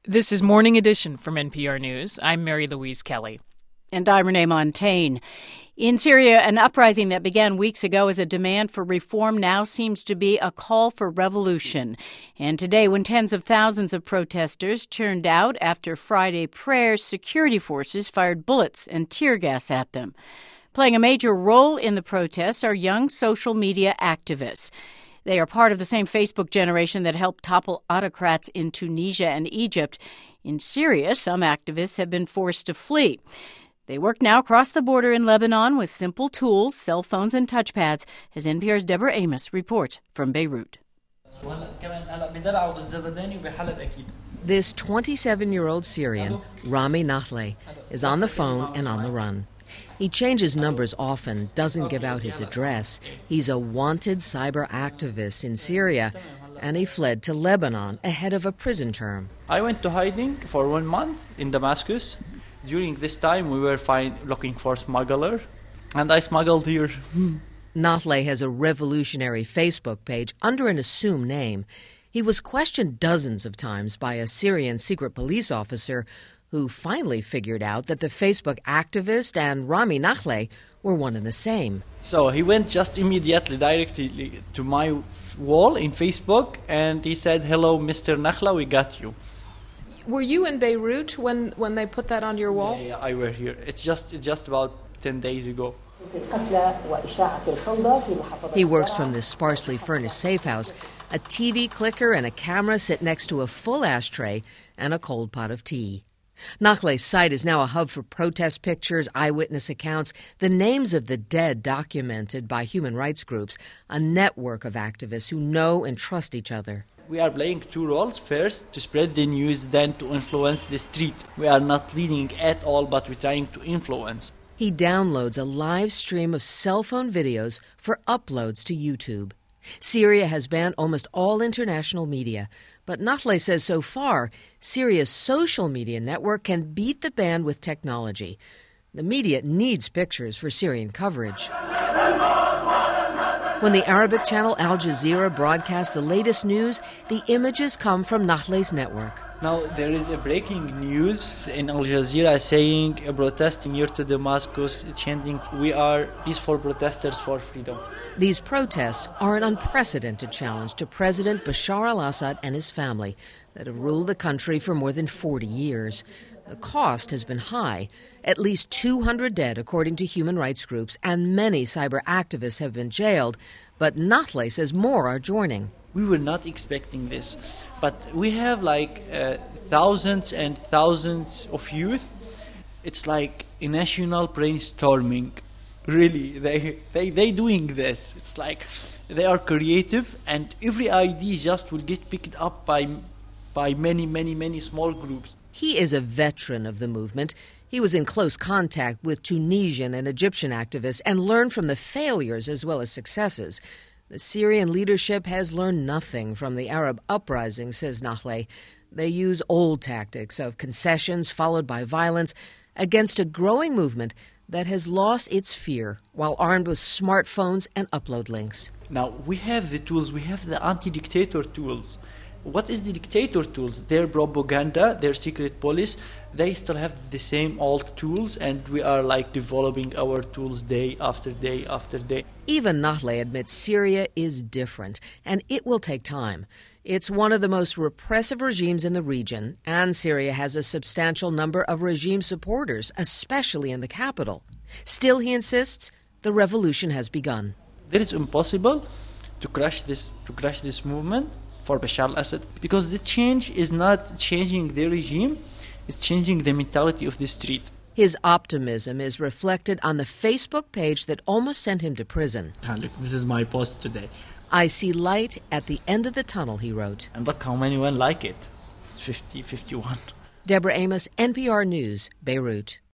This is Morning Edition from NPR News. I'm Mary Louise Kelly. And I'm Renee Montagne. In Syria, an uprising that began weeks ago as a demand for reform now seems to be a call for revolution. And today, when tens of thousands of protesters turned out after Friday prayers, security forces fired bullets and tear gas at them. Playing a major role in the protests are young social media activists. They are part of the same Facebook generation that helped topple autocrats in Tunisia and Egypt. In Syria, some activists have been forced to flee. They work now across the border in Lebanon with simple tools, cell phones and touchpads, as NPR's Deborah Amos reports from Beirut. This 27-year-old Syrian, Rami Nahleh, is on the phone and on the run. He changes numbers often, doesn't give out his address. He's a wanted cyber activist in Syria, and he fled to Lebanon ahead of a prison term. I went to hiding for 1 month in Damascus. During this time, we were looking for smuggler, and I smuggled here. Nahleh has a revolutionary Facebook page under an assumed name. He was questioned dozens of times by a Syrian secret police officer who finally figured out that the Facebook activist and Rami Nahleh were one and the same. So he went just immediately, directly to my wall in Facebook, and he said, "Hello, Mr. Nahleh, we got you." Were you in Beirut when they put that on your wall? Yeah, I were here. It's just about 10 days ago. He works from this sparsely furnished safe house. A TV clicker and a camera sit next to a full ashtray and a cold pot of tea. Nahleh's site is now a hub for protest pictures, eyewitness accounts, the names of the dead documented by human rights groups, a network of activists who know and trust each other. We are playing two roles. First, to spread the news, then to influence the street. We are not leading at all, but we're trying to influence. He downloads a live stream of cell phone videos for uploads to YouTube. Syria has banned almost all international media, but Nahleh says so far, Syria's social media network can beat the ban with technology. The media needs pictures for Syrian coverage. When the Arabic channel Al Jazeera broadcasts the latest news, the images come from Nahleh's network. Now there is a breaking news in Al Jazeera saying a protest near to Damascus chanting, "We are peaceful protesters for freedom." These protests are an unprecedented challenge to President Bashar al-Assad and his family that have ruled the country for more than 40 years. The cost has been high. At least 200 dead, according to human rights groups, and many cyber activists have been jailed. But Nahleh says more are joining. We were not expecting this, but we have thousands and thousands of youth. It's like a national brainstorming. Really, they doing this. It's like they are creative, and every idea just will get picked up by many small groups. He is a veteran of the movement. He was in close contact with Tunisian and Egyptian activists and learned from the failures as well as successes. The Syrian leadership has learned nothing from the Arab uprising, says Nahleh. They use old tactics of concessions followed by violence against a growing movement that has lost its fear while armed with smartphones and upload links. Now, we have the tools, we have the anti-dictator tools. What is the dictator tools? Their propaganda, their secret police, they still have the same old tools, and we are developing our tools day after day after day. Even Nahleh admits Syria is different, and it will take time. It's one of the most repressive regimes in the region, and Syria has a substantial number of regime supporters, especially in the capital. Still, he insists, the revolution has begun. It is impossible to crush this movement for Bashar al-Assad, because the change is not changing the regime, it's changing the mentality of the street. His optimism is reflected on the Facebook page that almost sent him to prison. Look, this is my post today. I see light at the end of the tunnel, he wrote. And look how many like it. It's 51. Deborah Amos, NPR News, Beirut.